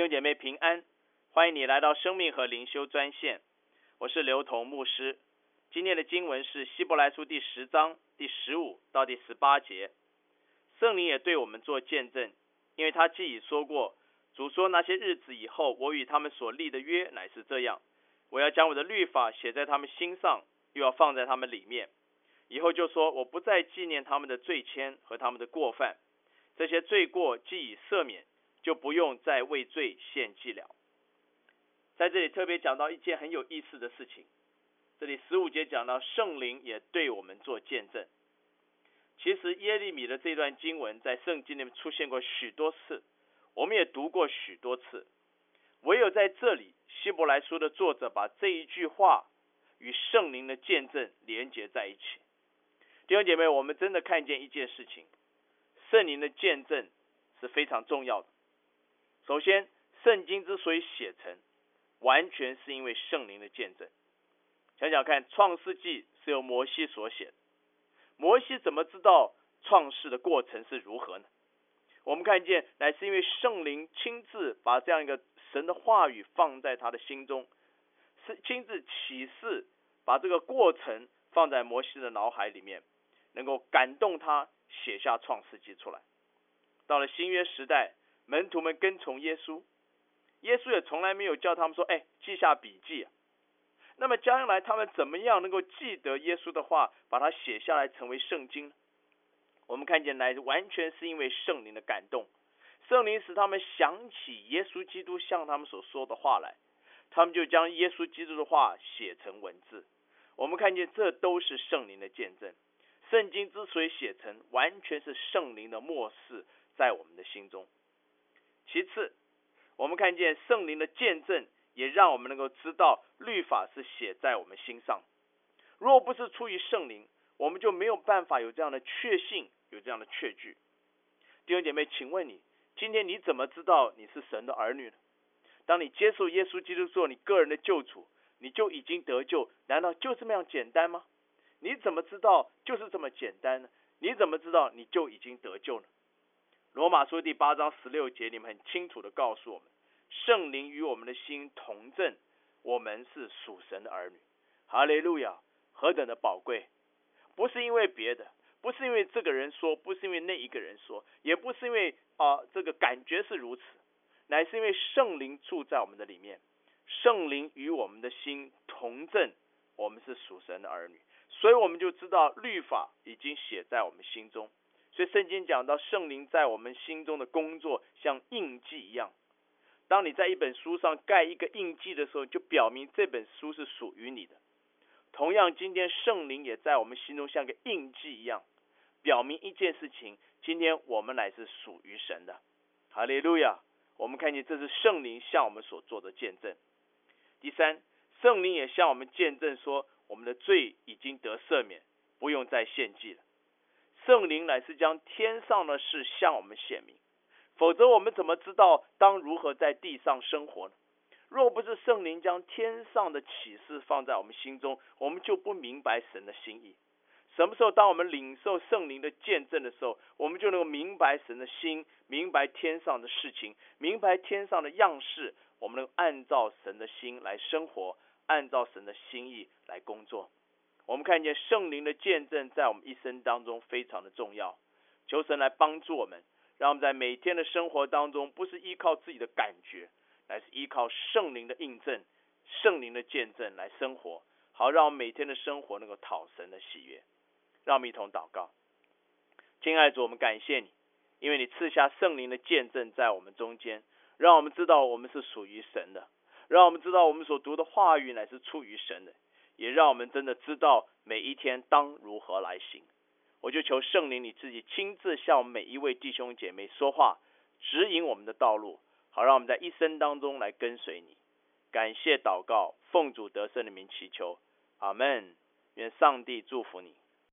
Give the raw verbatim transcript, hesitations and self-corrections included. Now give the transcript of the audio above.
兄姐妹平安，欢迎你来到生命和灵修专线，我是刘同牧师。今天的经文是希伯来书第十章第十五到第十八节。圣灵也对我们做见证，因为他既已说过，主说那些日子以后，我与他们所立的约乃是这样，我要将我的律法写在他们心上，又要放在他们里面。以后就说，我不再纪念他们的罪愆和他们的过犯，这些罪过既已赦免，就不用再为罪献祭了。在这里特别讲到一件很有意思的事情，这里十五节讲到圣灵也对我们做见证。其实耶利米的这段经文在圣经里面出现过许多次，我们也读过许多次，唯有在这里希伯来书的作者把这一句话与圣灵的见证连结在一起。弟兄姐妹，我们真的看见一件事情，圣灵的见证是非常重要的。首先，圣经之所以写成，完全是因为圣灵的见证。想想看，创世纪是由摩西所写的，摩西怎么知道创世的过程是如何呢？我们看见乃是因为圣灵亲自把这样一个神的话语放在他的心中，是亲自启示，把这个过程放在摩西的脑海里面，能够感动他写下创世纪出来。到了新约时代，门徒们跟从耶稣，耶稣也从来没有叫他们说，哎，记下笔记啊。那么将来他们怎么样能够记得耶稣的话，把它写下来成为圣经呢？我们看见来完全是因为圣灵的感动，圣灵使他们想起耶稣基督向他们所说的话来，他们就将耶稣基督的话写成文字。我们看见这都是圣灵的见证。圣经之所以写成，完全是圣灵的默示在我们的心中。其次，我们看见圣灵的见证也让我们能够知道律法是写在我们心上。若不是出于圣灵，我们就没有办法有这样的确信，有这样的确据。弟兄姐妹，请问你，今天你怎么知道你是神的儿女呢？当你接受耶稣基督做你个人的救主，你就已经得救，难道就这么样简单吗？你怎么知道就是这么简单呢？你怎么知道你就已经得救呢？罗马书第八章十六节里面很清楚的告诉我们，圣灵与我们的心同证，我们是属神的儿女。哈利路亚，何等的宝贵！不是因为别的，不是因为这个人说，不是因为那一个人说，也不是因为啊、呃、这个感觉是如此，乃是因为圣灵住在我们的里面，圣灵与我们的心同证，我们是属神的儿女，所以我们就知道律法已经写在我们心中。所以圣经讲到圣灵在我们心中的工作像印记一样，当你在一本书上盖一个印记的时候，就表明这本书是属于你的。同样，今天圣灵也在我们心中像个印记一样，表明一件事情，今天我们乃是属于神的。哈利路亚！我们看见这是圣灵向我们所做的见证。第三，圣灵也向我们见证说，我们的罪已经得赦免，不用再献祭了。圣灵乃是将天上的事向我们显明，否则我们怎么知道当如何在地上生活呢？若不是圣灵将天上的启示放在我们心中，我们就不明白神的心意。什么时候当我们领受圣灵的见证的时候，我们就能够明白神的心，明白天上的事情，明白天上的样式，我们能按照神的心来生活，按照神的心意来工作。我们看见圣灵的见证在我们一生当中非常的重要，求神来帮助我们，让我们在每天的生活当中，不是依靠自己的感觉，乃是依靠圣灵的印证、圣灵的见证来生活，好让我们每天的生活能够讨神的喜悦。让我们一同祷告。亲爱的主，我们感谢你，因为你赐下圣灵的见证在我们中间，让我们知道我们是属于神的，让我们知道我们所读的话语乃是出于神的，也让我们真的知道每一天当如何来行。我就求圣灵你自己亲自向每一位弟兄姐妹说话，指引我们的道路，好让我们在一生当中来跟随你。感谢祷告，奉主得胜的名祈求，阿们。愿上帝祝福你。